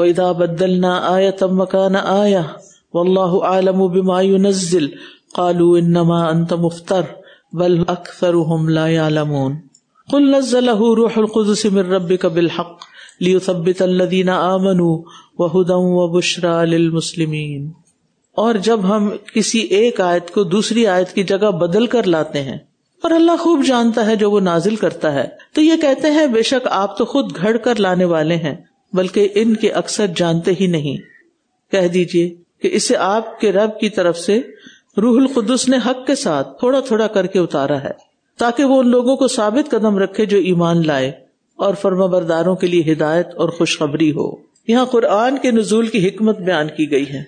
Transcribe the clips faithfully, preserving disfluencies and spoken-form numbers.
وَإِذَا بَدَّلْنَا آيَةً مَكَانَ آيَةٍ وَاللَّهُ أَعْلَمُ بِمَا يُنَزِّلُ قَالُوا إِنَّمَا أَنْتَ مُفْتَرٍ بَلْ أَكْثَرُهُمْ لَا يَعْلَمُونَ قُلْ نَزَّلَهُ رُوحُ الْقُدُسِ مِنْ رَبِّكَ بِالْحَقِّ لِيُثَبِّتَ الَّذِينَ آمَنُوا وَهُدًى وَبُشْرَى لِلْمُسْلِمِينَ۔ اور جب ہم کسی ایک آیت کو دوسری آیت کی جگہ بدل کر لاتے ہیں، اور اللہ خوب جانتا ہے جو وہ نازل کرتا ہے، تو یہ کہتے ہیں بے شک آپ تو خود گھڑ کر لانے والے ہیں، بلکہ ان کے اکثر جانتے ہی نہیں۔ کہہ دیجئے کہ اسے آپ کے رب کی طرف سے روح القدس نے حق کے ساتھ تھوڑا تھوڑا کر کے اتارا ہے، تاکہ وہ ان لوگوں کو ثابت قدم رکھے جو ایمان لائے، اور فرما برداروں کے لیے ہدایت اور خوشخبری ہو۔ یہاں قرآن کے نزول کی حکمت بیان کی گئی ہے،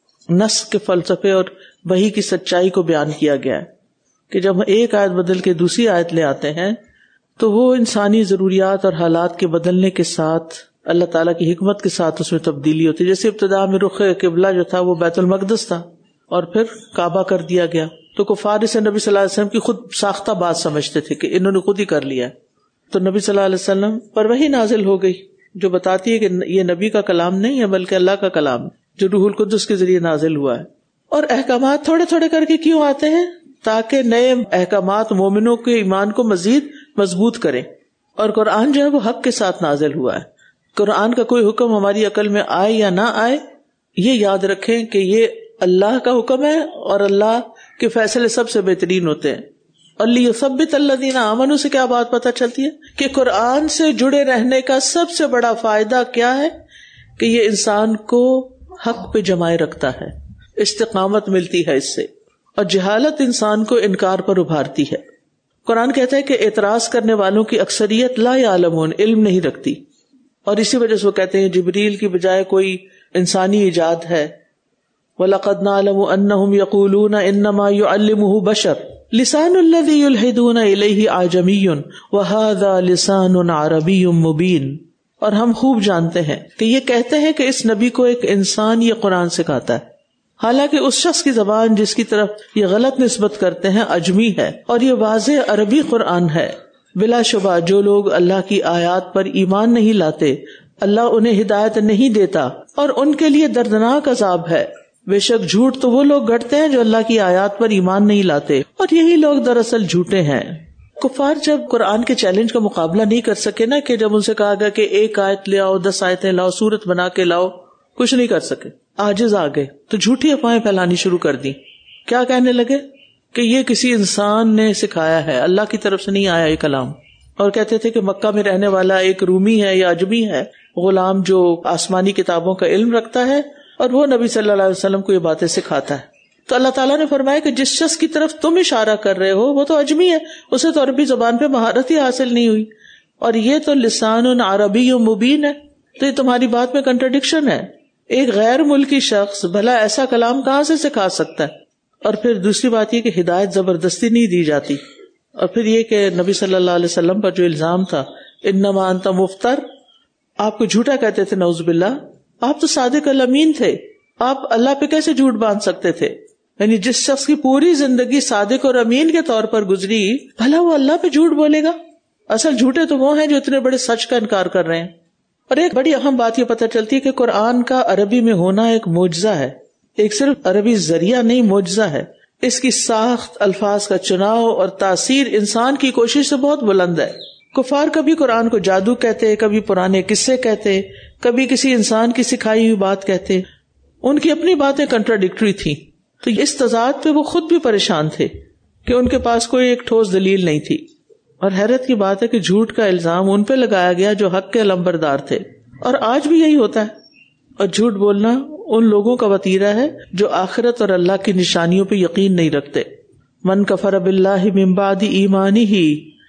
نسخ کے فلسفے اور وحی کی سچائی کو بیان کیا گیا ہے کہ جب ایک آیت بدل کے دوسری آیت لے آتے ہیں تو وہ انسانی ضروریات اور حالات کے بدلنے کے ساتھ اللہ تعالیٰ کی حکمت کے ساتھ اس میں تبدیلی ہوتی ہے۔ جیسے ابتدا میں رخ قبلہ جو تھا وہ بیت المقدس تھا اور پھر کعبہ کر دیا گیا، تو کفار اسے نبی صلی اللہ علیہ وسلم کی خود ساختہ بات سمجھتے تھے کہ انہوں نے خود ہی کر لیا، تو نبی صلی اللہ علیہ وسلم پر وحی نازل ہو گئی جو بتاتی ہے کہ یہ نبی کا کلام نہیں ہے بلکہ اللہ کا کلام ہے جو روح القدس کے ذریعے نازل ہوا ہے۔ اور احکامات تھوڑے تھوڑے کر کے کیوں آتے ہیں؟ تاکہ نئے احکامات مومنوں کے ایمان کو مزید مضبوط کریں۔ اور قرآن جو ہے وہ حق کے ساتھ نازل ہوا ہے۔ قرآن کا کوئی حکم ہماری عقل میں آئے یا نہ آئے، یہ یاد رکھیں کہ یہ اللہ کا حکم ہے اور اللہ کے فیصلے سب سے بہترین ہوتے ہیں۔ اور لِيُثَبِّتَ الَّذِينَ آمَنُوا سے کیا بات پتہ چلتی ہے کہ قرآن سے جڑے رہنے کا سب سے بڑا فائدہ کیا ہے کہ یہ انسان کو حق پہ جمائے رکھتا ہے، استقامت ملتی ہے اس سے، اور جہالت انسان کو انکار پر ابھارتی ہے۔ قرآن کہتا ہے کہ اعتراض کرنے والوں کی اکثریت لا یعلمون، علم نہیں رکھتی، اور اسی وجہ سے وہ کہتے ہیں جبریل کی بجائے کوئی انسانی ایجاد ہے۔ وَلَقَدْ نَعْلَمُ أَنَّهُمْ يَقُولُونَ إِنَّمَا يُعَلِّمُهُ بَشَرٌ لِسَانُ الَّذِي يُلْحِدُونَ إِلَيْهِ أَعْجَمِيٌّ وَهَذَا لِسَانٌ عَرَبِيٌّ مُبِينٌ۔ اور ہم خوب جانتے ہیں کہ یہ کہتے ہیں کہ اس نبی کو ایک انسان یہ قرآن سکھاتا ہے، حالانکہ اس شخص کی زبان جس کی طرف یہ غلط نسبت کرتے ہیں اجمی ہے، اور یہ واضح عربی قرآن ہے۔ بلا شبہ جو لوگ اللہ کی آیات پر ایمان نہیں لاتے اللہ انہیں ہدایت نہیں دیتا، اور ان کے لیے دردناک عذاب ہے۔ بے شک جھوٹ تو وہ لوگ گھڑتے ہیں جو اللہ کی آیات پر ایمان نہیں لاتے، اور یہی لوگ دراصل جھوٹے ہیں۔ کفار جب قرآن کے چیلنج کا مقابلہ نہیں کر سکے نا، کہ جب ان سے کہا گیا کہ ایک آیت لے آؤ، دس آیتیں لاؤ، سورت بنا کے لاؤ، کچھ نہیں کر سکے، عاجز آ گئے، تو جھوٹی افواہیں پھیلانی شروع کر دی۔ کیا کہنے لگے کہ یہ کسی انسان نے سکھایا ہے، اللہ کی طرف سے نہیں آیا یہ کلام۔ اور کہتے تھے کہ مکہ میں رہنے والا ایک رومی ہے یا اجمی ہے، غلام جو آسمانی کتابوں کا علم رکھتا ہے، اور وہ نبی صلی اللہ علیہ وسلم کو یہ باتیں سکھاتا ہے۔ تو اللہ تعالیٰ نے فرمایا کہ جس شخص کی طرف تم اشارہ کر رہے ہو وہ تو اجمی ہے، اسے تو عربی زبان پہ مہارت ہی حاصل نہیں ہوئی، اور یہ تو لسان عربی مبین ہے، تو یہ تمہاری بات میں کنٹرڈکشن ہے۔ ایک غیر ملکی شخص بھلا ایسا کلام کہاں سے سکھا سکتا ہے؟ اور پھر دوسری بات یہ کہ ہدایت زبردستی نہیں دی جاتی، اور پھر یہ کہ نبی صلی اللہ علیہ وسلم پر جو الزام تھا انما انت مفتر، آپ کو جھوٹا کہتے تھے، نعوذ باللہ، آپ تو صادق الامین تھے، آپ اللہ پہ کیسے جھوٹ باندھ سکتے تھے؟ یعنی جس شخص کی پوری زندگی صادق اور امین کے طور پر گزری، بھلا وہ اللہ پہ جھوٹ بولے گا؟ اصل جھوٹے تو وہ ہیں جو اتنے بڑے سچ کا انکار کر رہے ہیں۔ اور ایک بڑی اہم بات یہ پتہ چلتی ہے کہ قرآن کا عربی میں ہونا ایک معجزہ ہے، ایک صرف عربی ذریعہ نہیں، معجزہ ہے۔ اس کی ساخت، الفاظ کا چناؤ اور تاثیر انسان کی کوشش سے بہت بلند ہے۔ کفار کبھی قرآن کو جادو کہتے، کبھی پرانے قصے کہتے، کبھی کسی انسان کی سکھائی ہوئی بات کہتے، ان کی اپنی باتیں کنٹراڈکٹری تھی، تو اس تضاد پہ وہ خود بھی پریشان تھے کہ ان کے پاس کوئی ایک ٹھوس دلیل نہیں تھی۔ اور حیرت کی بات ہے کہ جھوٹ کا الزام ان پہ لگایا گیا جو حق کے علمبردار تھے، اور آج بھی یہی ہوتا ہے۔ اور جھوٹ بولنا ان لوگوں کا وتیرہ ہے جو آخرت اور اللہ کی نشانیوں پہ یقین نہیں رکھتے۔ من کفر باللہ من بعد ایمانہ،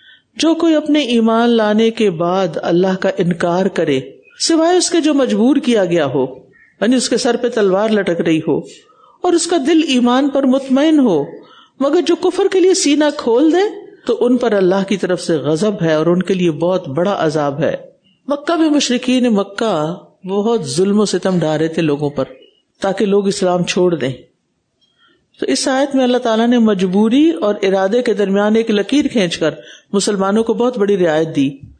جو کوئی اپنے ایمان لانے کے بعد اللہ کا انکار کرے سوائے اس کے جو مجبور کیا گیا ہو، یعنی اس کے سر پہ تلوار لٹک رہی ہو اور اس کا دل ایمان پر مطمئن ہو، مگر جو کفر کے لیے سینہ کھول دے تو ان پر اللہ کی طرف سے غضب ہے اور ان کے لیے بہت بڑا عذاب ہے۔ مکہ میں مشرکین مکہ بہت ظلم و ستم ڈھا رہے تھے لوگوں پر تاکہ لوگ اسلام چھوڑ دیں، تو اس آیت میں اللہ تعالیٰ نے مجبوری اور ارادے کے درمیان ایک لکیر کھینچ کر مسلمانوں کو بہت بڑی رعایت دی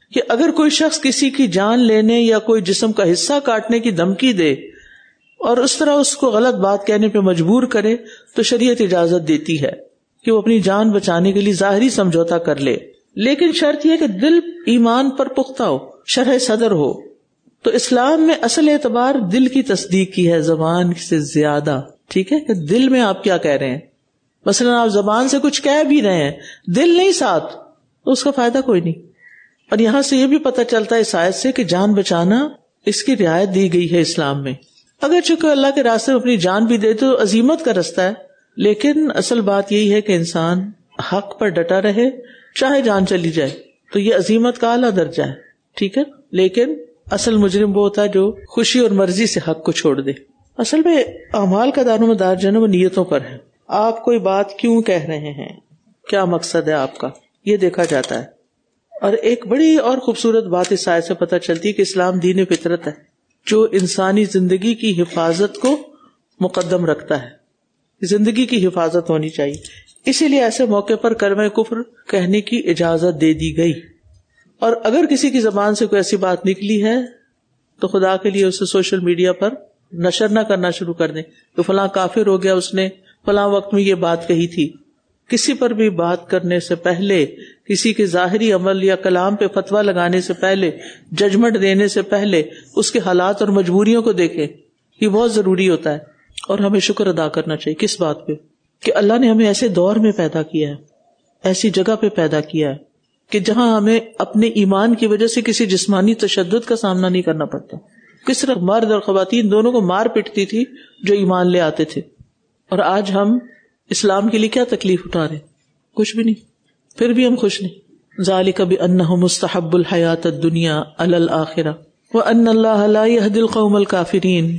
کہ اگر کوئی شخص کسی کی جان لینے یا کوئی جسم کا حصہ کاٹنے کی دھمکی دے اور اس طرح اس کو غلط بات کہنے پہ مجبور کرے تو شریعت اجازت دیتی ہے کہ وہ اپنی جان بچانے کے لیے ظاہری سمجھوتا کر لے، لیکن شرط یہ کہ دل ایمان پر پختہ ہو، شرح صدر ہو. تو اسلام میں اصل اعتبار دل کی تصدیق کی ہے زبان سے زیادہ. ٹھیک ہے کہ دل میں آپ کیا کہہ رہے ہیں. مثلا آپ زبان سے کچھ کہہ بھی رہے ہیں، دل نہیں ساتھ، تو اس کا فائدہ کوئی نہیں. اور یہاں سے یہ بھی پتہ چلتا ہے اس آیت سے کہ جان بچانا اس کی رعایت دی گئی ہے اسلام میں. اگر چونکہ اللہ کے راستے میں اپنی جان بھی دے تو عظیمت کا رستہ ہے، لیکن اصل بات یہی ہے کہ انسان حق پر ڈٹا رہے چاہے جان چلی جائے، تو یہ عظیمت کا اعلیٰ درجہ ہے. ٹھیک ہے، لیکن اصل مجرم وہ ہوتا ہے جو خوشی اور مرضی سے حق کو چھوڑ دے. اصل میں اعمال کا دار و مدار جو ہے نا وہ نیتوں پر ہے. آپ کوئی بات کیوں کہہ رہے ہیں، کیا مقصد ہے آپ کا، یہ دیکھا جاتا ہے. اور ایک بڑی اور خوبصورت بات اس آیت سے پتہ چلتی ہے کہ اسلام دین فطرت ہے جو انسانی زندگی کی حفاظت کو مقدم رکھتا ہے. زندگی کی حفاظت ہونی چاہیے، اسی لیے ایسے موقع پر کلمہ کفر کہنے کی اجازت دے دی گئی. اور اگر کسی کی زبان سے کوئی ایسی بات نکلی ہے تو خدا کے لیے اسے سوشل میڈیا پر نشر نہ کرنا شروع کر دیں کہ فلاں کافر ہو گیا، اس نے فلاں وقت میں یہ بات کہی تھی. کسی پر بھی بات کرنے سے پہلے، کسی کے ظاہری عمل یا کلام پہ فتویٰ لگانے سے پہلے، ججمنٹ دینے سے پہلے اس کے حالات اور مجبوریوں کو دیکھیں. یہ بہت ضروری ہوتا ہے اور ہمیں شکر ادا کرنا چاہیے. کس بات پہ؟ کہ اللہ نے ہمیں ایسے دور میں پیدا کیا ہے، ایسی جگہ پہ پیدا کیا ہے کہ جہاں ہمیں اپنے ایمان کی وجہ سے کسی جسمانی تشدد کا سامنا نہیں کرنا پڑتا. کس طرح مرد اور خواتین دونوں کو مار پیٹتی تھی جو ایمان لے آتے تھے، اور آج ہم اسلام کے لیے کیا تکلیف اٹھا رہے ہیں؟ کچھ بھی نہیں، پھر بھی ہم خوش نہیں. ذالک بانہ مستحب الحیات الدنیا علی الآخرہ وان اللہ لا یہدی القوم الکافرین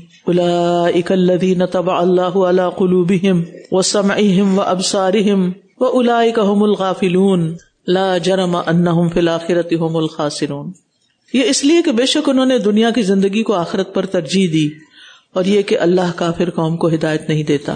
اولئک الذین طبع اللہ علی قلوبہم وسمعہم وابصارہم واولئک هم الغافلون لا جرم انہم فی الآخرۃ هم الخاسرون. یہ اس لیے کہ بے شک انہوں نے دنیا کی زندگی کو آخرت پر ترجیح دی، اور یہ کہ اللہ کافر قوم کو ہدایت نہیں دیتا.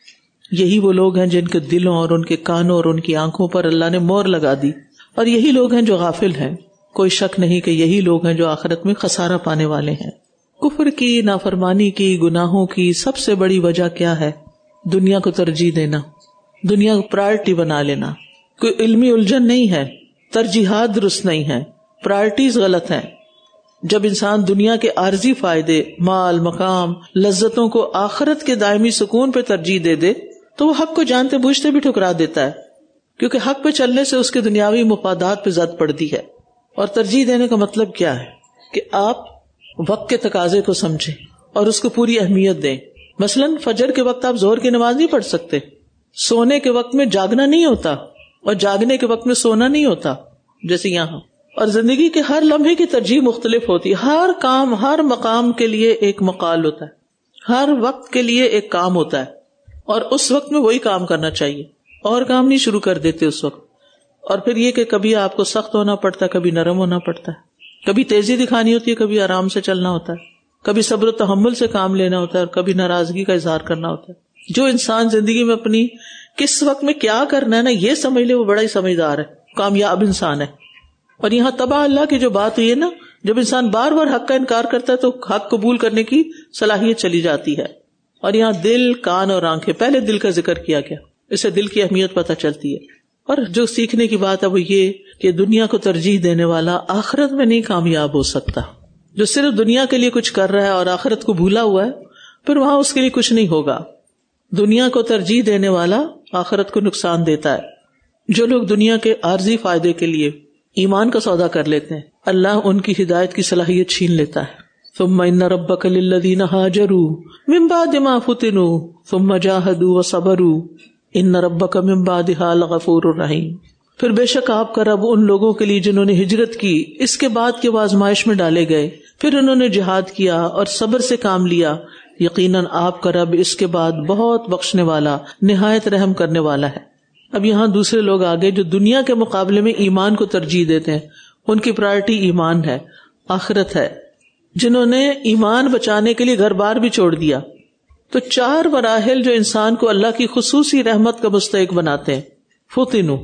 یہی وہ لوگ ہیں جن کے دلوں اور ان کے کانوں اور ان کی آنکھوں پر اللہ نے مہر لگا دی، اور یہی لوگ ہیں جو غافل ہیں. کوئی شک نہیں کہ یہی لوگ ہیں جو آخرت میں خسارہ پانے والے ہیں. کفر کی، نافرمانی کی، گناہوں کی سب سے بڑی وجہ کیا ہے؟ دنیا کو ترجیح دینا، دنیا کو پرائرٹی بنا لینا. کوئی علمی الجھن نہیں ہے، ترجیحات درست نہیں ہے، پرائرٹیز غلط ہیں. جب انسان دنیا کے عارضی فائدے، مال، مقام، لذتوں کو آخرت کے دائمی سکون پہ ترجیح دے دے تو وہ حق کو جانتے بوجھتے بھی ٹھکرا دیتا ہے، کیونکہ حق پہ چلنے سے اس کے دنیاوی مفادات پہ زد پڑتی ہے. اور ترجیح دینے کا مطلب کیا ہے؟ کہ آپ وقت کے تقاضے کو سمجھیں اور اس کو پوری اہمیت دیں. مثلاً فجر کے وقت آپ ظہر کی نماز نہیں پڑھ سکتے، سونے کے وقت میں جاگنا نہیں ہوتا اور جاگنے کے وقت میں سونا نہیں ہوتا جیسے یہاں. اور زندگی کے ہر لمحے کی ترجیح مختلف ہوتی ہے. ہر کام، ہر مقام کے لیے ایک مقال ہوتا ہے، ہر وقت کے لیے ایک کام ہوتا ہے، اور اس وقت میں وہی کام کرنا چاہیے، اور کام نہیں شروع کر دیتے اس وقت. اور پھر یہ کہ کبھی آپ کو سخت ہونا پڑتا ہے، کبھی نرم ہونا پڑتا ہے، کبھی تیزی دکھانی ہوتی ہے، کبھی آرام سے چلنا ہوتا ہے، کبھی صبر و تحمل سے کام لینا ہوتا ہے، اور کبھی ناراضگی کا اظہار کرنا ہوتا ہے. جو انسان زندگی میں اپنی کس وقت میں کیا کرنا ہے نا یہ سمجھ لے، وہ بڑا ہی سمجھدار ہے، کامیاب انسان ہے. اور یہاں تبع اللہ کی جو بات ہوئی ہے نا، جب انسان بار بار حق کا انکار کرتا ہے تو حق قبول کرنے کی صلاحیت چلی جاتی ہے. اور یہاں دل، کان اور آنکھیں، پہلے دل کا ذکر کیا گیا، اس سے دل کی اہمیت پتہ چلتی ہے. اور جو سیکھنے کی بات ہے وہ یہ کہ دنیا کو ترجیح دینے والا آخرت میں نہیں کامیاب ہو سکتا. جو صرف دنیا کے لیے کچھ کر رہا ہے اور آخرت کو بھولا ہوا ہے، پھر وہاں اس کے لیے کچھ نہیں ہوگا. دنیا کو ترجیح دینے والا آخرت کو نقصان دیتا ہے. جو لوگ دنیا کے عارضی فائدے کے لیے ایمان کا سودا کر لیتے ہیں، اللہ ان کی ہدایت کی صلاحیت چھین لیتا ہے. ثم ان ربک للذین ہاجروا من بعد ما فتنوا ثم جاہدوا وصبروا ان ربک من بعدها لغفور رحیم. پھر بے شک آپ کا رب ان لوگوں کے لیے جنہوں نے ہجرت کی، اس کے بعد کہ وہ آزمائش میں ڈالے گئے، پھر انہوں نے جہاد کیا اور صبر سے کام لیا، یقیناً آپ کا رب اس کے بعد بہت بخشنے والا، نہایت رحم کرنے والا ہے. اب یہاں دوسرے لوگ آگے جو دنیا کے مقابلے میں ایمان کو ترجیح دیتے ہیں، ان کی پرائرٹی ایمان ہے، آخرت ہے، جنہوں نے ایمان بچانے کے لیے گھر بار بھی چھوڑ دیا. تو چار مراحل جو انسان کو اللہ کی خصوصی رحمت کا مستحق بناتے ہیں. فتنو،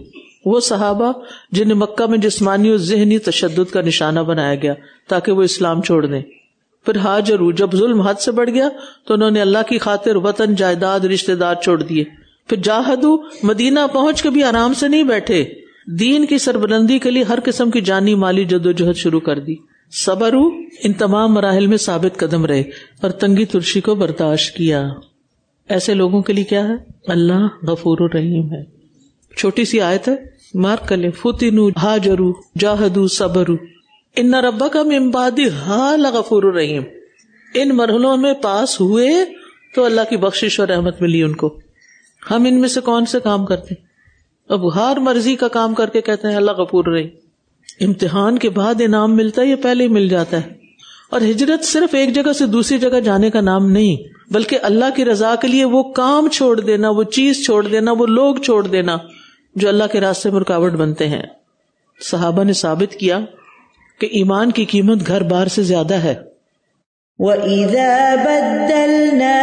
وہ صحابہ جنہیں مکہ میں جسمانی اور ذہنی تشدد کا نشانہ بنایا گیا تاکہ وہ اسلام چھوڑ دیں. پھر ہاجروا، جب ظلم حد سے بڑھ گیا تو انہوں نے اللہ کی خاطر وطن، جائیداد، رشتہ دار چھوڑ دیے. پھر جاہدوا، مدینہ پہنچ کے بھی آرام سے نہیں بیٹھے، دین کی سربلندی کے لیے ہر قسم کی جانی مالی جدوجہد شروع کر دی. صبروا، ان تمام مراحل میں ثابت قدم رہے اور تنگی ترشی کو برداشت کیا. ایسے لوگوں کے لیے کیا ہے؟ اللہ غفور الرحیم ہے. چھوٹی سی آیت ہے، مارک کر لیں. فتنوا، ہاجروا، جاہدوا، صبروا، ان ربک من بعدھا لغفور الرحیم. ان مرحلوں میں پاس ہوئے تو اللہ کی بخشش اور رحمت ملی ان کو. ہم ان میں سے کون سے کام کرتے ہیں؟ اب ہر مرضی کا کام کر کے کہتے ہیں اللہ غفور الرحیم. امتحان کے بعد انعام ملتا ہے یا پہلے ہی مل جاتا ہے؟ اور ہجرت صرف ایک جگہ سے دوسری جگہ جانے کا نام نہیں، بلکہ اللہ کی رضا کے لیے وہ کام چھوڑ دینا، وہ چیز چھوڑ دینا، وہ لوگ چھوڑ دینا جو اللہ کے راستے میں رکاوٹ بنتے ہیں. صحابہ نے ثابت کیا کہ ایمان کی قیمت گھر بار سے زیادہ ہے. وَإِذَا بَدَّلْنَا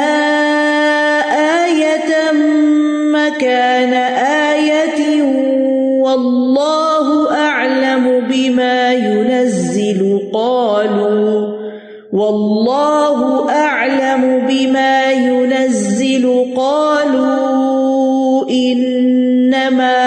آيَةً مَكَانَ آيَةٍ وَاللَّهُ أَعْلَمُ بِمَا يُنَزِّلُ قَالُوا وَاللَّهُ أَعْلَمُ بِمَا يُنَزِّلُ قَالُوا إِنَّمَا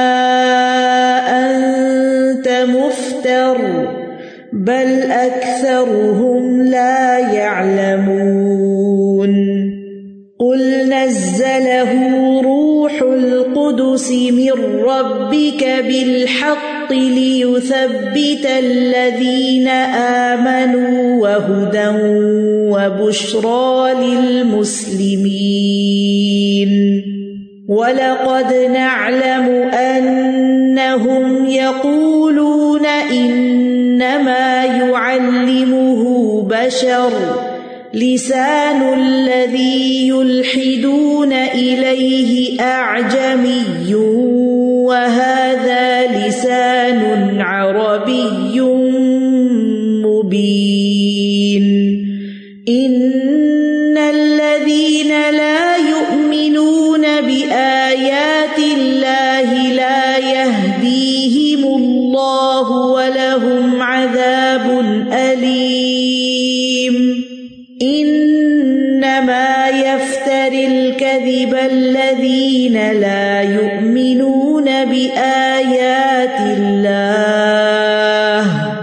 أَنْتَ مُفْتَرٍ بل أكثرهم لا يعلمون. قل نزله روح القدس من ربك بالحق ليثبت الذين آمنوا وهدى وبشرى للمسلمين. وَلَقَدْ نَعْلَمُ أَنَّهُمْ يَقُولُونَ إِنَّمَا يُعَلِّمُهُ بَشَرٌ لِسَانُ الَّذِي يُلْحِدُونَ إِلَيْهِ أَعْجَمِيٌّ وَهَذَا لِسَانٌ عَرَبِيٌّ مُبِينٌ. إِنَّ الَّذِينَ لَا يُؤْمِنُونَ بِآيَاتِ اللَّهِ لَا يَهْدِيهِمُ اللَّهُ وَلَهُمْ عَذَابٌ أَلِيمٌ. إِنَّمَا يَفْتَرِي الْكَذِبَ الَّذِينَ لَا يُؤْمِنُونَ بِآيَاتِ اللَّهِ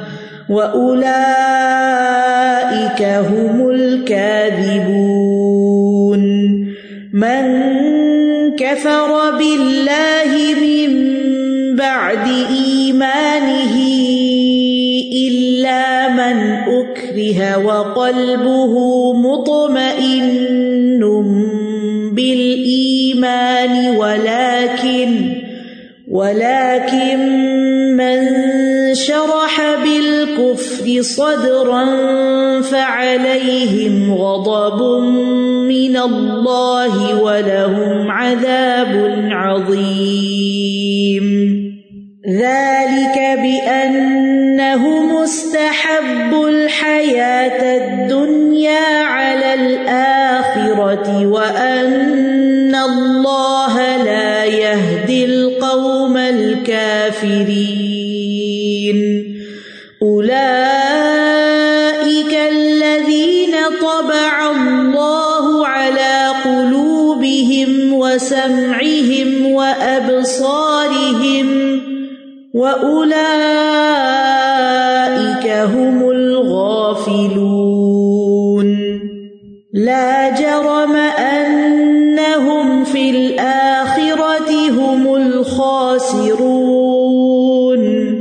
وَأُولَئِكَ هُمُ الْكَاذِبُونَ. مَنْ كَفَرَ بِاللَّهِ مِنْ بَعْدِ إِيمَانِهِ إِلَّا مَنْ أُكْرِهَ وَقَلْبُهُ مُطْمَئِنٌ بِالْإِيمَانِ وَلَكِنْ وَلَكِنْ مَنْ شَرَحَ بِالْكُفْرِ صَدْرًا فَعَلَيْهِمْ غَضَبٌ مِّنَ اللَّهِ وَلَهُمْ عَذَابٌ عَظِيمٌ. ذَلِكَ بِأَنَّهُمُ اسْتَحَبُّوا الْحَيَاةَ الدُّنْيَا عَلَى الْآخِرَةِ وَأَنَّ اللَّهَ لَا يَهْدِي الْقَوْمَ الْكَافِرِينَ. أُولَئِكَ الَّذِينَ طَبَعَ اللَّهُ عَلَى قُلُوبِهِمْ وَسَمْعِهِمْ وَأَبْصَارِهِمْ وَأُولَئِكَ هُمُ الْغَافِلُونَ. لَا جَرَمَ أَنَّهُمْ فِي الْآخِرَةِ هُمُ الْخَاسِرُونَ.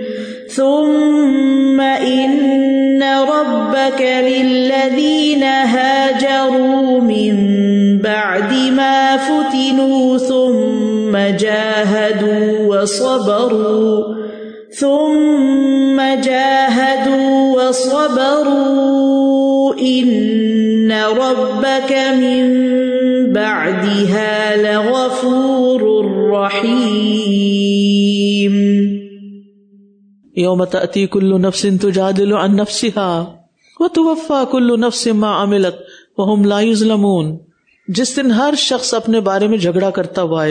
ثُمَّ إِنَّ رَبَّكَ لِلَّذِينَ هَاجَرُوا مِن بَعْدِ مَا فُتِنُوا ثُمَّ جَاهَدُوا وَصَبَرُوا ثُمَّ جَاهَدُوا وَصَبَرُوا إِنَّ رَبَّكَ مِن بَعْدِهَا لَغَفُورٌ رَّحِيمٌ. یوم تأتی کل نفس تجادل عن نفسها وتوفى كل نفس ما عملت وهم لا یظلمون. جس دن ہر شخص اپنے بارے میں جھگڑا کرتا ہوا آئے گا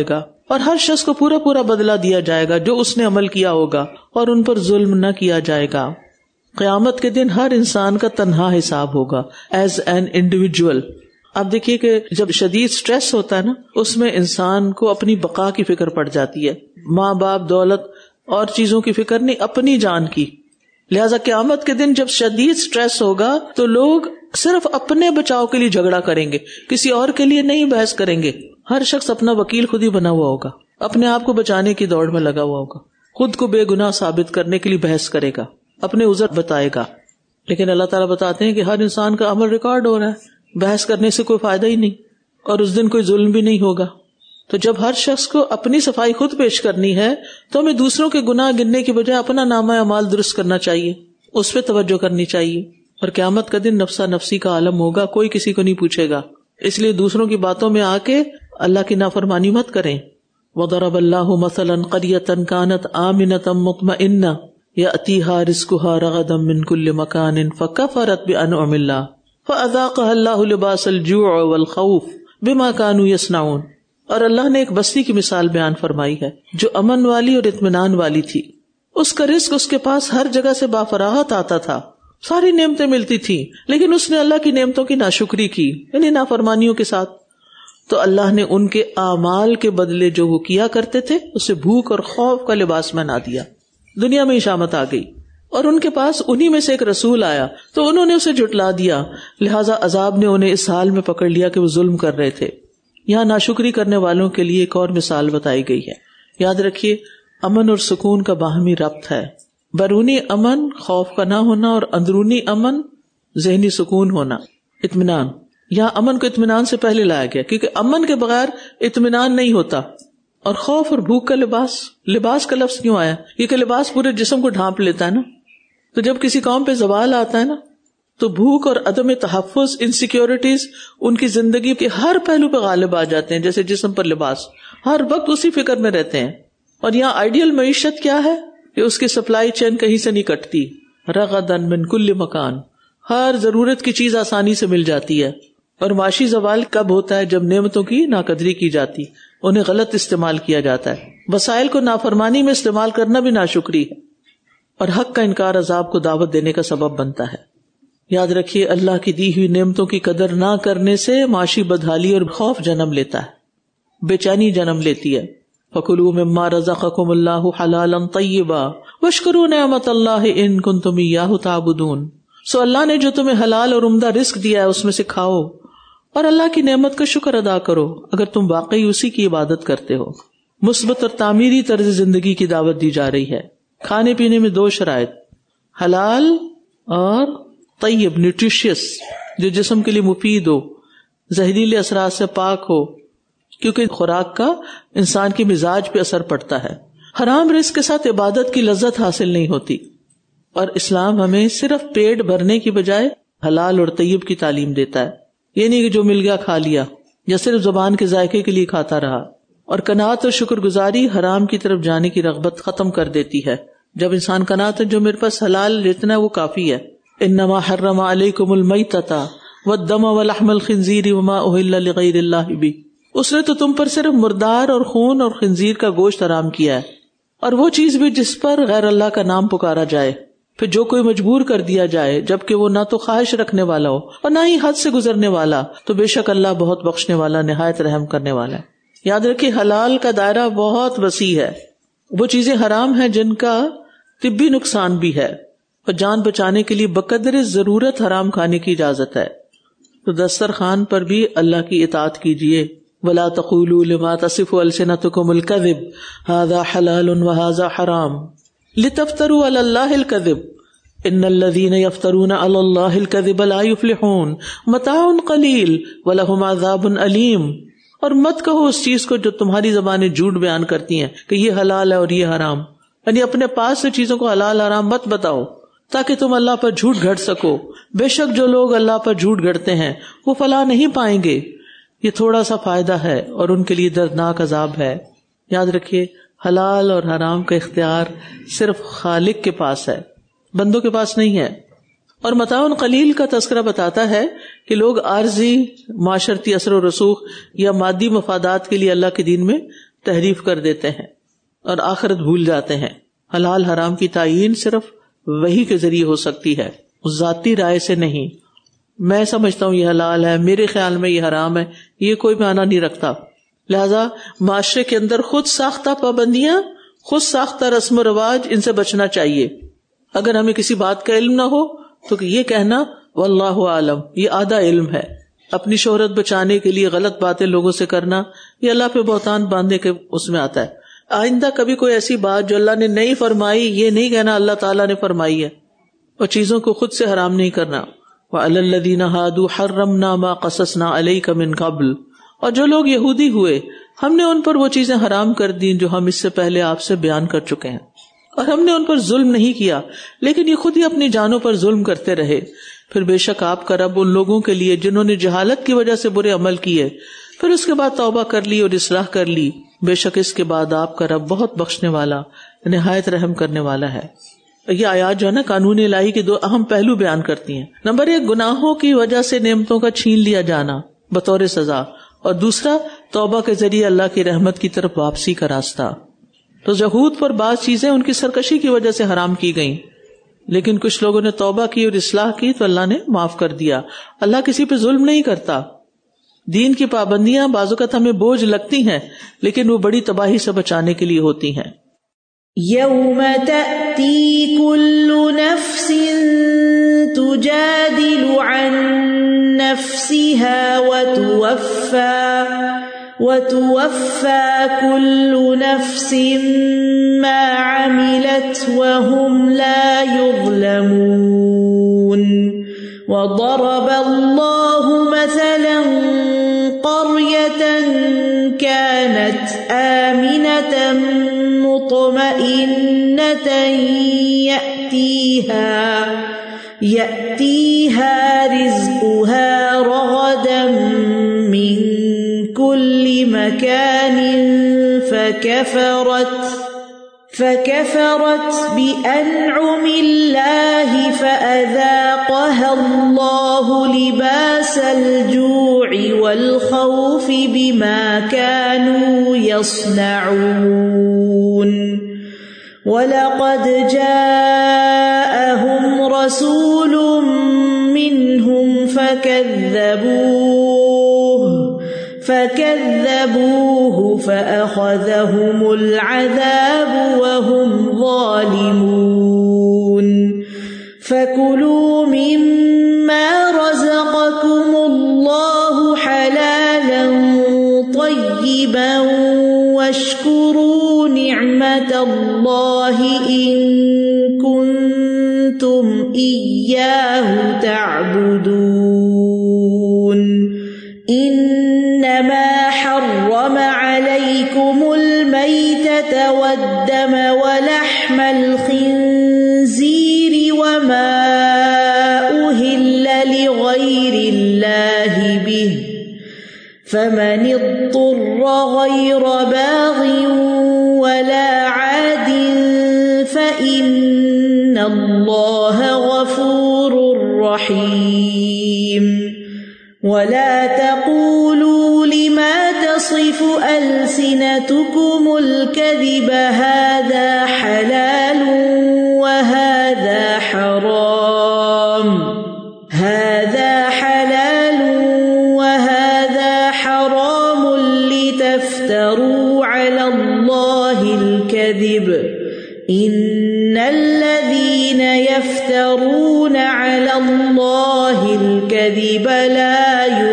اور ہر شخص کو پورا پورا بدلہ دیا جائے گا جو اس نے عمل کیا ہوگا، اور ان پر ظلم نہ کیا جائے گا. قیامت کے دن ہر انسان کا تنہا حساب ہوگا ایز این انڈیویجول. اب دیکھیے کہ جب شدید سٹریس ہوتا ہے نا، اس میں انسان کو اپنی بقا کی فکر پڑ جاتی ہے، ماں باپ، دولت اور چیزوں کی فکر نہیں، اپنی جان کی. لہٰذا قیامت کے دن جب شدید سٹریس ہوگا تو لوگ صرف اپنے بچاؤ کے لیے جھگڑا کریں گے، کسی اور کے لیے نہیں بحث کریں گے. ہر شخص اپنا وکیل خود ہی بنا ہوا ہوگا، اپنے آپ کو بچانے کی دوڑ میں لگا ہوا ہوگا، خود کو بے گناہ ثابت کرنے کے لیے بحث کرے گا، اپنے عذر بتائے گا. لیکن اللہ تعالیٰ بتاتے ہیں کہ ہر انسان کا عمل ریکارڈ ہو رہا ہے، بحث کرنے سے کوئی فائدہ ہی نہیں، اور اس دن کوئی ظلم بھی نہیں ہوگا. تو جب ہر شخص کو اپنی صفائی خود پیش کرنی ہے تو ہمیں دوسروں کے گناہ گننے کی بجائے اپنا نامہ اعمال درست کرنا چاہیے، اس پہ توجہ کرنی چاہیے. اور قیامت کا دن نفسا نفسی کا عالم ہوگا، کوئی کسی کو نہیں پوچھے گا. اس لیے دوسروں کی باتوں میں آ کے اللہ کی نافرمانی مت کریں. وَضَرَبَ اللَّهُ مَثَلًا قَرْيَةً كَانَتْ آمِنَةً مُطْمَئِنَّةً يَأْتِيهَا رِزْقُهَا رَغَدًا مِّن كُلِّ مَكَانٍ فَكَفَرَتْ بِأَنْعُمِ اللَّهِ فَأَذَاقَهَا اللَّهُ لِبَاسَ الْجُوعِ وَالْخَوْفِ بِمَا كَانُوا يَصْنَعُونَ. اور اللہ نے ایک بستی کی مثال بیان فرمائی ہے جو امن والی اور اطمینان والی تھی. اس کا رزق اس کے پاس ہر جگہ سے بافراغت آتا تھا، ساری نعمتیں ملتی تھی، لیکن اس نے اللہ کی نعمتوں کی ناشکری کی، یعنی نافرمانیوں کے ساتھ. تو اللہ نے ان کے اعمال کے بدلے جو وہ کیا کرتے تھے اسے بھوک اور خوف کا لباس بنا دیا. دنیا میں شامت آ گئی، اور ان کے پاس انہی میں سے ایک رسول آیا تو انہوں نے اسے جھٹلا دیا، لہٰذا عذاب نے انہیں اس حال میں پکڑ لیا کہ وہ ظلم کر رہے تھے. یہاں ناشکری کرنے والوں کے لیے ایک اور مثال بتائی گئی ہے. یاد رکھیے، امن اور سکون کا باہمی ربط ہے. بیرونی امن خوف کا نہ ہونا، اور اندرونی امن ذہنی سکون ہونا، اطمینان. یہاں امن کو اطمینان سے پہلے لایا گیا کیونکہ امن کے بغیر اطمینان نہیں ہوتا. اور خوف اور بھوک کا لباس، لباس کا لفظ کیوں آیا؟ کیونکہ لباس پورے جسم کو ڈھانپ لیتا ہے نا. تو جب کسی قوم پہ زوال آتا ہے نا تو بھوک اور عدم تحفظ، انسیکیورٹیز ان کی زندگی کے ہر پہلو پہ غالب آ جاتے ہیں. جیسے جسم پر لباس، ہر وقت اسی فکر میں رہتے ہیں. اور یہاں آئیڈیل معیشت کیا ہے کہ اس کی سپلائی چین کہیں سے نہیں کٹتی. رغدن من کل مکان، ہر ضرورت کی چیز آسانی سے مل جاتی ہے. اور معاشی زوال کب ہوتا ہے؟ جب نعمتوں کی ناقدری کی جاتی، انہیں غلط استعمال کیا جاتا ہے. وسائل کو نافرمانی میں استعمال کرنا بھی ناشکری ہے، اور حق کا انکار عذاب کو دعوت دینے کا سبب بنتا ہے. یاد رکھیے، اللہ کی دی ہوئی نعمتوں کی قدر نہ کرنے سے معاشی بدحالی اور خوف جنم لیتا ہے، بے چینی جنم لیتی ہے. فَكُلُوا مِمَّا رَزَقَكُمُ اللَّهُ حَلَالًا طَيِّبًا وَاشْكُرُوا نِعْمَتَ اللَّهِ إِن كُنتُمْ إِيَّاهُ تَعْبُدُونَ. سو اللہ نے جو تمہیں حلال اور عمدہ رزق دیا ہے اس میں سے کھاؤ، اور اللہ کی نعمت کا شکر ادا کرو اگر تم واقعی اسی کی عبادت کرتے ہو. مثبت اور تعمیری طرز زندگی کی دعوت دی جا رہی ہے. کھانے پینے میں دو شرائط، حلال اور طیب، نیوٹریشیس، جو جسم کے لیے مفید ہو، زہریلے اثرات سے پاک ہو، کیونکہ خوراک کا انسان کی مزاج پہ اثر پڑتا ہے. حرام رزق کے ساتھ عبادت کی لذت حاصل نہیں ہوتی. اور اسلام ہمیں صرف پیٹ بھرنے کی بجائے حلال اور طیب کی تعلیم دیتا ہے. یہ نہیں کہ جو مل گیا کھا لیا یا صرف زبان کے ذائقے کے لیے کھاتا رہا. اور قناعت اور شکر گزاری حرام کی طرف جانے کی رغبت ختم کر دیتی ہے. جب انسان قناعت ہے، جو میرے پاس حلال جتنا ہے وہ کافی ہے. انما حرم علیکم المیتۃ والدم ولحم الخنزیر وما اہل لغیر اللہ بہ. اس نے تو تم پر صرف مردار اور خون اور خنزیر کا گوشت حرام کیا ہے، اور وہ چیز بھی جس پر غیر اللہ کا نام پکارا جائے. پھر جو کوئی مجبور کر دیا جائے جبکہ وہ نہ تو خواہش رکھنے والا ہو اور نہ ہی حد سے گزرنے والا، تو بے شک اللہ بہت بخشنے والا، نہایت رحم کرنے والا ہے. یاد رکھیے، حلال کا دائرہ بہت وسیع ہے. وہ چیزیں حرام ہیں جن کا طبی نقصان بھی ہے، اور جان بچانے کے لیے بقدر ضرورت حرام کھانے کی اجازت ہے. تو دسترخوان پر بھی اللہ کی اطاعت کیجیے. وَلَا تَقُولُوا لِمَا تَصِفُ أَلْسِنَتُكُمُ الْكَذِبَ هَذَا حَلَالٌ وَهَذَا حَرَامٌ لِتَفْتَرُوا عَلَى اللَّهِ الْكَذِبَ إِنَّ الَّذِينَ يَفْتَرُونَ عَلَى اللَّهِ الْكَذِبَ لَا يُفْلِحُونَ مَتَاعٌ قَلِيلٌ وَلَهُمْ عَذَابٌ أَلِيمٌ. اور مت کہو اس چیز کو جو تمہاری زبانیں جھوٹ بیان کرتی ہیں کہ یہ حلال ہے اور یہ حرام، یعنی اپنے پاس سے چیزوں کو حلال حرام مت بتاؤ تاکہ تم اللہ پر جھوٹ گھڑ سکو. بے شک جو لوگ اللہ پر جھوٹ گھڑتے ہیں وہ فلاح نہیں پائیں گے. یہ تھوڑا سا فائدہ ہے اور ان کے لیے دردناک عذاب ہے. یاد رکھیے، حلال اور حرام کا اختیار صرف خالق کے پاس ہے، بندوں کے پاس نہیں ہے. اور متاع قلیل کا تذکرہ بتاتا ہے کہ لوگ عارضی معاشرتی اثر و رسوخ یا مادی مفادات کے لیے اللہ کے دین میں تحریف کر دیتے ہیں اور آخرت بھول جاتے ہیں. حلال حرام کی تعیین صرف وحی کے ذریعے ہو سکتی ہے، ذاتی رائے سے نہیں. میں سمجھتا ہوں یہ حلال ہے، میرے خیال میں یہ حرام ہے، یہ کوئی معنی نہیں رکھتا. لہذا معاشرے کے اندر خود ساختہ پابندیاں، خود ساختہ رسم و رواج، ان سے بچنا چاہیے. اگر ہمیں کسی بات کا علم نہ ہو تو یہ کہنا واللہ عالم، یہ آدھا علم ہے. اپنی شہرت بچانے کے لیے غلط باتیں لوگوں سے کرنا، یہ اللہ پہ بہتان باندھنے کے اس میں آتا ہے. آئندہ کبھی کوئی ایسی بات جو اللہ نے نہیں فرمائی، یہ نہیں کہنا اللہ تعالیٰ نے فرمائی ہے. اور چیزوں کو خود سے حرام نہیں کرنا. وَعَلَى الَّذِينَ هَادُوا حَرَّمْنَا مَا قَصَصْنَا عَلَيْكَ مِن قَبْلُ، اور جو لوگ یہودی ہوئے ہم نے ان پر وہ چیزیں حرام کر دیں جو ہم اس سے پہلے آپ سے بیان کر چکے ہیں، اور ہم نے ان پر ظلم نہیں کیا، لیکن یہ خود ہی اپنی جانوں پر ظلم کرتے رہے. پھر بے شک آپ کا رب ان لوگوں کے لیے جنہوں نے جہالت کی وجہ سے برے عمل کیے پھر اس کے بعد توبہ کر لی اور اصلاح کر لی، بے شک اس کے بعد آپ کا رب بہت بخشنے والا، نہایت رحم کرنے والا ہے. یہ آیات جو ہے نا قانون الہی کے دو اہم پہلو بیان کرتی ہیں. نمبر ایک، گناہوں کی وجہ سے نعمتوں کا چھین لیا جانا بطور سزا، اور دوسرا توبہ کے ذریعے اللہ کی رحمت کی طرف واپسی کا راستہ. تو یہود پر بعض چیزیں ان کی سرکشی کی وجہ سے حرام کی گئیں، لیکن کچھ لوگوں نے توبہ کی اور اصلاح کی تو اللہ نے معاف کر دیا. اللہ کسی پہ ظلم نہیں کرتا. دین کی پابندیاں بعض اوقات ہمیں بوجھ لگتی ہیں، لیکن وہ بڑی تباہی سے بچانے کے لیے ہوتی ہیں. یوم تأتی کل نفس تجادل عن نفسها وتوفى وتوفى كل نفس ما عملت وهم لا يظلمون. وضرب الله مثلا قرية كانت آمنة مطمئنة يأتيها يأتيها رزقها رغدا من كل مكان فكفرت فكفرت بأنعم الله فأذاقها الله لباس الجوع والخوف بما كانوا يصنعون. وَلَقَدْ جَاءَهُمْ رَسُولٌ مِّنْهُمْ فَكَذَّبُوهُ فَكَذَّبُوهُ فَأَخَذَهُمُ الْعَذَابُ وَهُمْ ظَالِمُونَ. فَكُلُوا مِمَّا رَزَقَكُمُ اللَّهُ حَلَالًا طَيِّبًا وَاشْكُرُوا نِعْمَةَ اللَّهِ إِن كُنتُمْ إِيَّاهُ تَعْبُدُونَ. إِنَّمَا حَرَّمَ عَلَيْكُمُ الْمَيْتَةَ وَالدَّمَ وَلَحْمَ الْخِنزِيرِ وَمَا أُهِلَّ لِغَيْرِ اللَّهِ بِهِ فَمَنِ اضْطُرَّ غَيْرَ بَاغٍ وَلَا عَادٍ فَإِنَّ اللَّهَ غَفُورٌ رَّحِيمٌ. وَلَا تَقُولُوا لِمَا تَصِفُ أَلْسِنَتُكُمُ الْكَذِبَ هَذَا حَلَالٌ وَهَذَا حَرَامٌ هَذَا حَلَالٌ وَهَذَا حَرَامٌ لِتَفْتَرُوا عَلَى اللَّهِ الْكَذِبَ إِنَّ الَّذِينَ يَفْتَرُونَ عَلَى اللَّهِ الْكَذِبَ لَا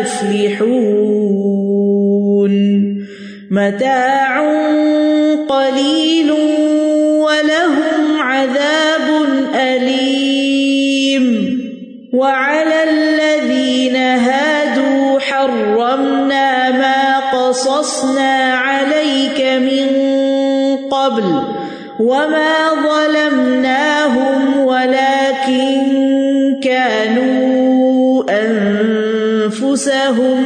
يُفْلِحُونَ. مَتَاعٌ قَلِيلٌ وَلَهُمْ عَذَابٌ أَلِيمٌ. وَعَلَى الَّذِينَ هَادُوا حَرَّمْنَا مَا قَصَصْنَا عَلَيْكَ مِن قَبْلُ وَمَا ظَلَمْنَاهُمْ وَلَكِن كَانُوا أَنفُسَهُمْ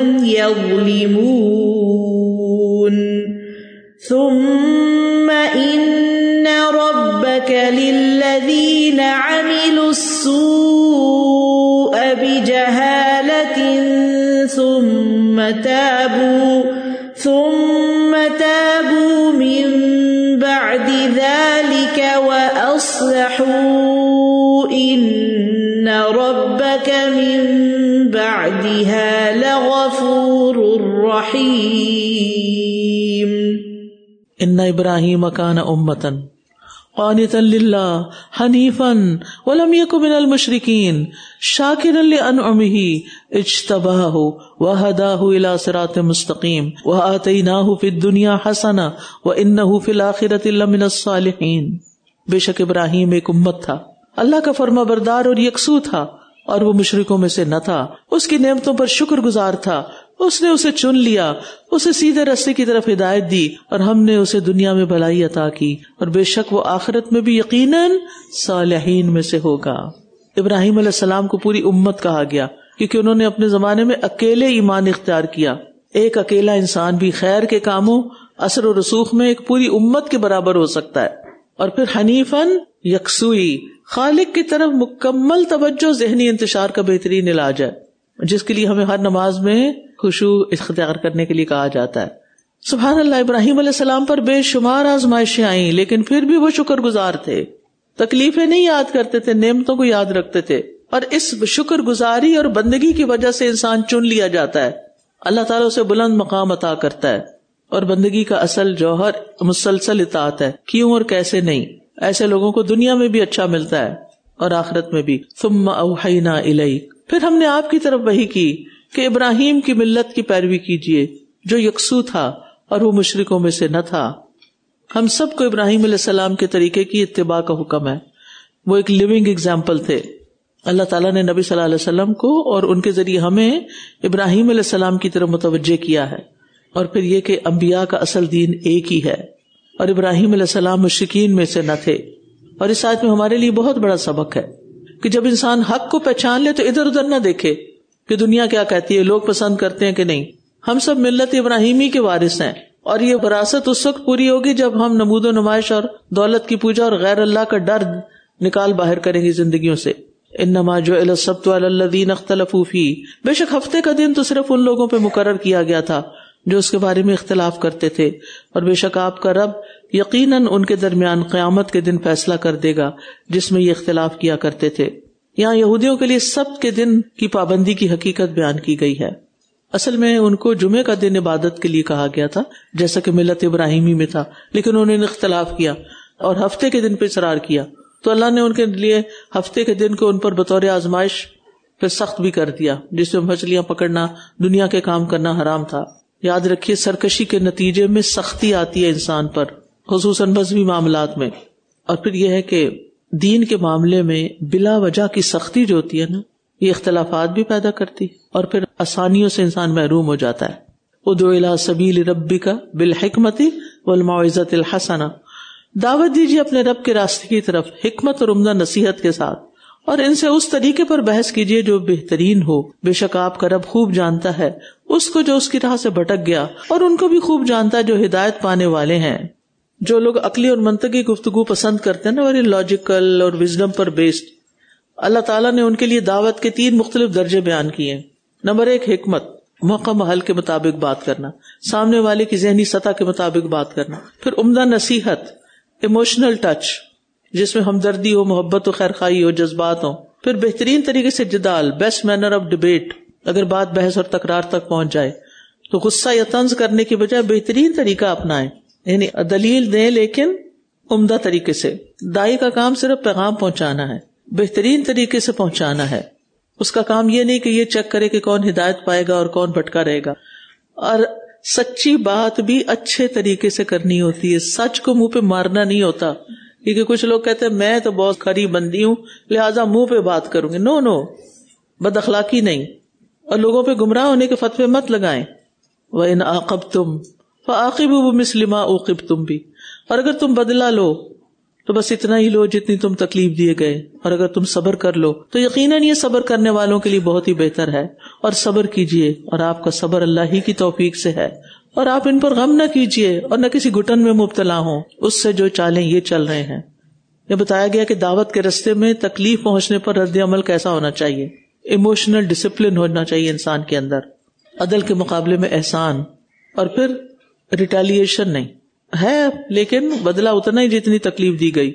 يَظْلِمُونَ. ثُمَّ إِنَّ رَبَّكَ لِلَّذِينَ عَمِلُوا السُّوءَ بِجَهَالَةٍ ثُمَّ تَابُوا ثُمَّ تَابُوا وأصلحوا إن ربك من بعدها لغفور رحيم. ان ابراہیم کان امۃ قانتا للہ حنیفا ولم یک من المشرکین شاکرا لانعمہ اجتباہ وہداہ الی صراط مستقیم وآتیناہ فی الدنیا حسنہ وانہ فی الآخرۃ لمن الصالحین. بے شک ابراہیم ایک امت تھا، اللہ کا فرما بردار اور یکسو تھا، اور وہ مشرکوں میں سے نہ تھا، اس کی نعمتوں پر شکر گزار تھا، اس نے اسے چن لیا، اسے سیدھے راستے کی طرف ہدایت دی، اور ہم نے اسے دنیا میں بھلائی عطا کی، اور بے شک وہ آخرت میں بھی یقیناً صالحین میں سے ہوگا. ابراہیم علیہ السلام کو پوری امت کہا گیا کیونکہ انہوں نے اپنے زمانے میں اکیلے ایمان اختیار کیا. ایک اکیلا انسان بھی خیر کے کاموں، اثر و رسوخ میں ایک پوری امت کے برابر ہو سکتا ہے. اور پھر حنیفاً یکسوئی، خالق کی طرف مکمل توجہ ذہنی انتشار کا بہترین علاج ہے، جس کے لیے ہمیں ہر نماز میں خشوع اختیار کرنے کے لیے کہا جاتا ہے. سبحان اللہ، ابراہیم علیہ السلام پر بے شمار آزمائشیں آئیں لیکن پھر بھی وہ شکر گزار تھے، تکلیفیں نہیں یاد کرتے تھے، نعمتوں کو یاد رکھتے تھے. اور اس شکر گزاری اور بندگی کی وجہ سے انسان چن لیا جاتا ہے، اللہ تعالیٰ اسے بلند مقام عطا کرتا ہے. اور بندگی کا اصل جوہر مسلسل اطاعت ہے، کیوں اور کیسے نہیں. ایسے لوگوں کو دنیا میں بھی اچھا ملتا ہے اور آخرت میں بھی. ثم اوحینا الیک، پھر ہم نے آپ کی طرف وحی کی کہ ابراہیم کی ملت کی پیروی کیجیے جو یکسو تھا اور وہ مشرکوں میں سے نہ تھا. ہم سب کو ابراہیم علیہ السلام کے طریقے کی اتباع کا حکم ہے. وہ ایک لیونگ ایگزامپل تھے. اللہ تعالیٰ نے نبی صلی اللہ علیہ وسلم کو اور ان کے ذریعے ہمیں ابراہیم علیہ السلام کی طرف متوجہ کیا ہے. اور پھر یہ کہ انبیاء کا اصل دین ایک ہی ہے، اور ابراہیم علیہ السلام مشرکین میں سے نہ تھے. اور اس آیت میں ہمارے لیے بہت بڑا سبق ہے کہ جب انسان حق کو پہچان لے تو ادھر ادھر نہ دیکھے کہ دنیا کیا کہتی ہے، لوگ پسند کرتے ہیں کہ نہیں. ہم سب ملت ابراہیمی کے وارث ہیں، اور یہ وراثت اس وقت پوری ہوگی جب ہم نمود و نمائش اور دولت کی پوجا اور غیر اللہ کا ڈر نکال باہر کریں گے زندگیوں سے. انما جعل السبت علی الذین اختلفوا فیہ، بے شک ہفتے کا دن تو صرف ان لوگوں پہ مقرر کیا گیا تھا جو اس کے بارے میں اختلاف کرتے تھے، اور بے شک آپ کا رب یقیناً ان کے درمیان قیامت کے دن فیصلہ کر دے گا جس میں یہ اختلاف کیا کرتے تھے. یہاں یہودیوں کے لیے سبت کے دن کی پابندی کی حقیقت بیان کی گئی ہے. اصل میں ان کو جمعے کا دن عبادت کے لیے کہا گیا تھا جیسا کہ ملت ابراہیمی میں تھا، لیکن انہوں نے اختلاف کیا اور ہفتے کے دن پہ اصرار کیا، تو اللہ نے ان کے لیے ہفتے کے دن کو ان پر بطور آزمائش پھر سخت بھی کر دیا، جس میں مچھلیاں پکڑنا، دنیا کے کام کرنا حرام تھا. یاد رکھیے سرکشی کے نتیجے میں سختی آتی ہے انسان پر، خصوصاً مذہبی معاملات میں. اور پھر یہ ہے کہ دین کے معاملے میں بلا وجہ کی سختی جو ہوتی ہے نا، یہ اختلافات بھی پیدا کرتی اور پھر آسانیوں سے انسان محروم ہو جاتا ہے. ادعو الی سبیل ربک بالحکمت والموعظۃ الحسنہ، دعوت دیجیے اپنے رب کے راستے کی طرف حکمت اور عمدہ نصیحت کے ساتھ، اور ان سے اس طریقے پر بحث کیجیے جو بہترین ہو. بے شک آپ کا رب خوب جانتا ہے اس کو جو اس کی راہ سے بھٹک گیا، اور ان کو بھی خوب جانتا ہے جو ہدایت پانے والے ہیں. جو لوگ عقلی اور منطقی گفتگو پسند کرتے ہیں نا، ویری لاجیکل اور وزڈم پر بیسڈ، اللہ تعالیٰ نے ان کے لیے دعوت کے تین مختلف درجے بیان کیے. نمبر ایک حکمت، موقع محل کے مطابق بات کرنا، سامنے والے کی ذہنی سطح کے مطابق بات کرنا. پھر عمدہ نصیحت، ایموشنل ٹچ جس میں ہمدردی ہو، محبت و خیرخواہی ہو، جذبات ہوں. پھر بہترین طریقے سے جدال، بیسٹ مینر آف ڈیبیٹ. اگر بات بحث اور تکرار تک پہنچ جائے تو غصہ یا طنز کرنے کی بجائے بہترین طریقہ اپنائیں، یعنی دلیل دیں لیکن عمدہ طریقے سے. دائی کا کام صرف پیغام پہنچانا ہے، بہترین طریقے سے پہنچانا ہے. اس کا کام یہ نہیں کہ یہ چیک کرے کہ کون ہدایت پائے گا اور کون بھٹکا رہے گا. اور سچی بات بھی اچھے طریقے سے کرنی ہوتی ہے، سچ کو منہ پہ مارنا نہیں ہوتا. کیونکہ کچھ لوگ کہتے ہیں میں تو بہت کھری بندی ہوں لہٰذا منہ پہ بات کروں گے. نو نو بد اخلاقی نہیں. اور لوگوں پہ گمراہ ہونے کے فتوے مت لگائیں. وَإِنْ عَاقَبْتُمْ فَعَاقِبُوا بِمِثْلِ مَا عُوقِبْتُمْ بِهِ، اور اگر تم بدلہ لو تو بس اتنا ہی لو جتنی تم تکلیف دیے گئے، اور اگر تم صبر کر لو تو یقیناً یہ صبر کرنے والوں کے لیے بہت ہی بہتر ہے. اور صبر کیجئے، اور آپ کا صبر اللہ ہی کی توفیق سے ہے. اور آپ ان پر غم نہ کیجئے اور نہ کسی گھٹن میں مبتلا ہوں اس سے جو چالیں یہ چل رہے ہیں. یہ بتایا گیا کہ دعوت کے رستے میں تکلیف پہنچنے پر رد عمل کیسا ہونا چاہیے. ایموشنل ڈسپلن ہونا چاہیے انسان کے اندر، عدل کے مقابلے میں احسان، اور پھر ریٹیلیشن نہیں ہے لیکن بدلہ اتنا ہی جتنی تکلیف دی گئی.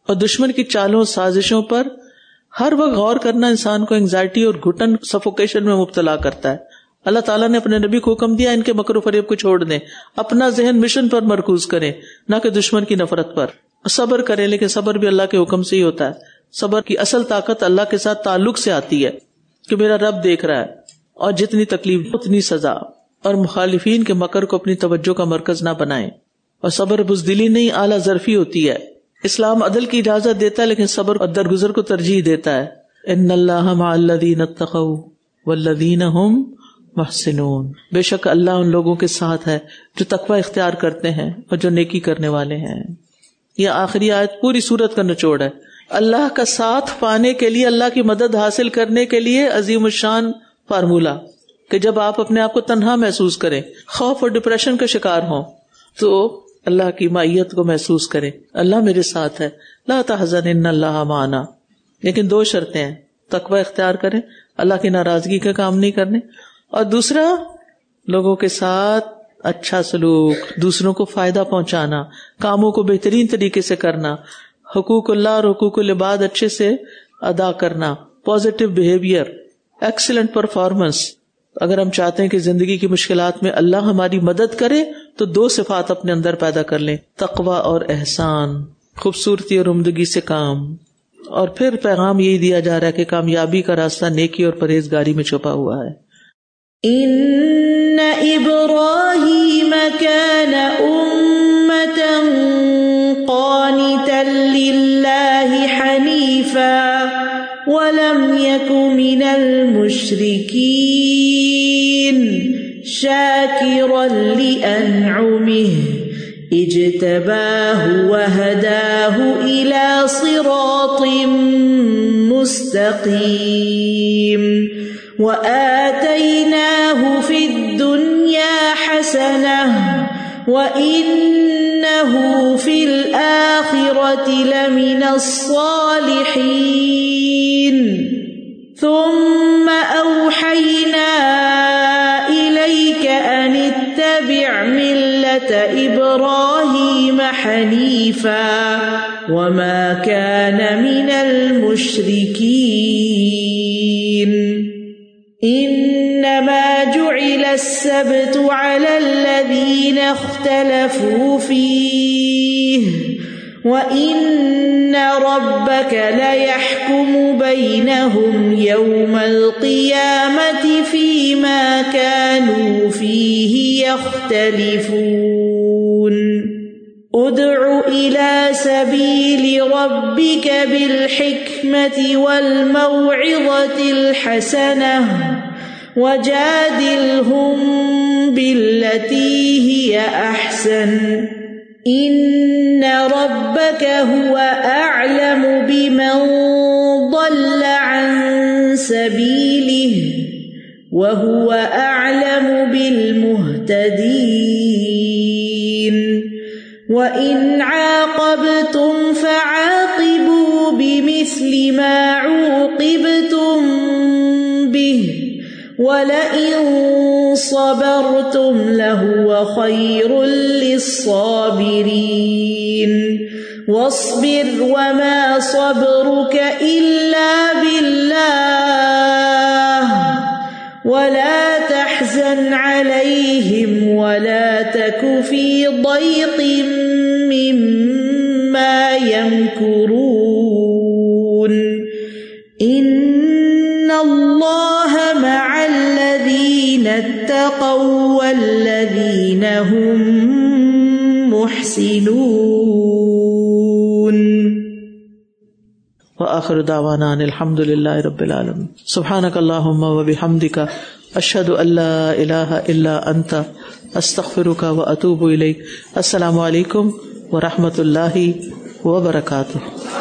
اور دشمن کی چالوں سازشوں پر ہر وقت غور کرنا انسان کو انگزائٹی اور گھٹن سفوکیشن میں مبتلا کرتا ہے. اللہ تعالیٰ نے اپنے نبی کو حکم دیا ان کے مکر و فریب کو چھوڑ دیں, اپنا ذہن مشن پر مرکوز کریں نہ کہ دشمن کی نفرت پر. صبر کریں, لیکن صبر بھی اللہ کے حکم سے ہی ہوتا ہے. صبر کی اصل طاقت اللہ کے ساتھ تعلق سے آتی ہے کہ میرا رب دیکھ رہا ہے, اور جتنی تکلیف اتنی سزا. اور مخالفین کے مکر کو اپنی توجہ کا مرکز نہ بنائیں. اور صبر بزدلی نہیں, اعلیٰ ظرفی ہوتی ہے. اسلام عدل کی اجازت دیتا ہے لیکن صبر اور درگزر کو ترجیح دیتا ہے. ان اللہ مع الذین اتقوا والذین هم محسنون. بے شک اللہ ان لوگوں کے ساتھ ہے جو تقوی اختیار کرتے ہیں اور جو نیکی کرنے والے ہیں. یہ آخری آیت پوری سورت کا نچوڑ ہے. اللہ کا ساتھ پانے کے لیے, اللہ کی مدد حاصل کرنے کے لیے عظیم الشان فارمولا کہ جب آپ اپنے آپ کو تنہا محسوس کریں, خوف اور ڈپریشن کا شکار ہوں, تو اللہ کی معیت کو محسوس کریں, اللہ میرے ساتھ ہے. لا تحزن ان اللہ معنا. لیکن دو شرطیں ہیں, تقوی اختیار کریں, اللہ کی ناراضگی کا کام نہیں کرنے, اور دوسرا لوگوں کے ساتھ اچھا سلوک, دوسروں کو فائدہ پہنچانا, کاموں کو بہترین طریقے سے کرنا, حقوق اللہ اور حقوق العباد اچھے سے ادا کرنا, پازیٹیو بیہیویئر, ایکسیلنٹ پرفارمنس. اگر ہم چاہتے ہیں کہ زندگی کی مشکلات میں اللہ ہماری مدد کرے تو دو صفات اپنے اندر پیدا کر لیں, تقوی اور احسان, خوبصورتی اور عمدگی سے کام. اور پھر پیغام یہی دیا جا رہا ہے کہ کامیابی کا راستہ نیکی اور پرہیزگاری میں چھپا ہوا ہے. ان ابراہیم کان امۃ قانتا للہ حنیفا ولم یک من المشرکین شاکرا لانعمہ اجتباہ وہداہ الی صراط مستقیم وآتیناہ فی الدنیا حسنہ وَإِنَّهُ فِي الْآخِرَةِ لَمِنَ الصَّالِحِينَ ثُمَّ أَوْحَيْنَا إِلَيْكَ أَنِ اتَّبِعْ مِلَّةَ إِبْرَاهِيمَ حَنِيفًا وَمَا كَانَ مِنَ الْمُشْرِكِينَ. انما جعل السبت على الذين اختلفوا فيه وان ربك ليحكم بينهم يوم القيامة فيما كانوا فيه يختلفون. ادع الى سبيل ربك بالحكمة والموعظة الحسنة وجادلهم بالتي هي احسن ان ربك هو اعلم بمن ضل عن سبيله وهو اعلم بالمهتدين. وَإِنْ عَاقَبْتُمْ فَعَاقِبُوا بِمِثْلِ مَا عُوقِبْتُمْ بِهِ وَلَئِنْ صَبَرْتُمْ لَهُوَ خَيْرٌ لِلصَّابِرِينَ. وَاصْبِرْ وَمَا صَبْرُكَ إِلَّا بِاللَّهِ وَلَا تَحْزَنْ عَلَيْهِمْ وَلَا تَكُ فِي ضَيْقٍ مِّمَّا يَمْكُرُونَ. إِنَّ اللَّهَ مَعَ الَّذِينَ اتَّقَوْا وَالَّذِينَ هُمْ مُحْسِنُونَ. وآخر دعوانا ان الحمد للہ رب العالمین. سبحانک اللہم وبحمدک اشہد ان لا الہ الا انت استغفرک واتوب الیک. السلام علیکم ورحمۃ اللہ وبرکاتہ.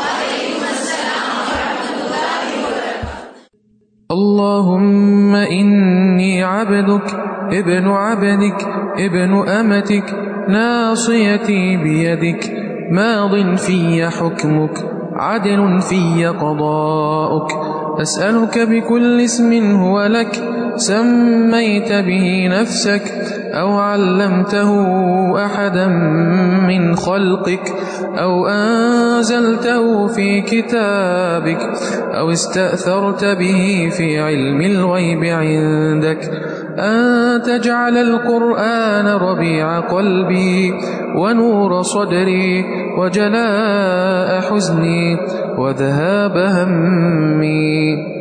اللهم إني عبدك ابن عبدك ابن أمتك ناصيتي بيدك ماض في حكمك عدل في قضاؤك أسألك بكل اسم هو لك سميت به نفسك أو علمته أحدا من خلقك أو أنزلته في كتابك أو استأثرت به في علم الغيب عندك أن تجعل القرآن ربيع قلبي ونور صدري وجلاء حزني وذهاب همي.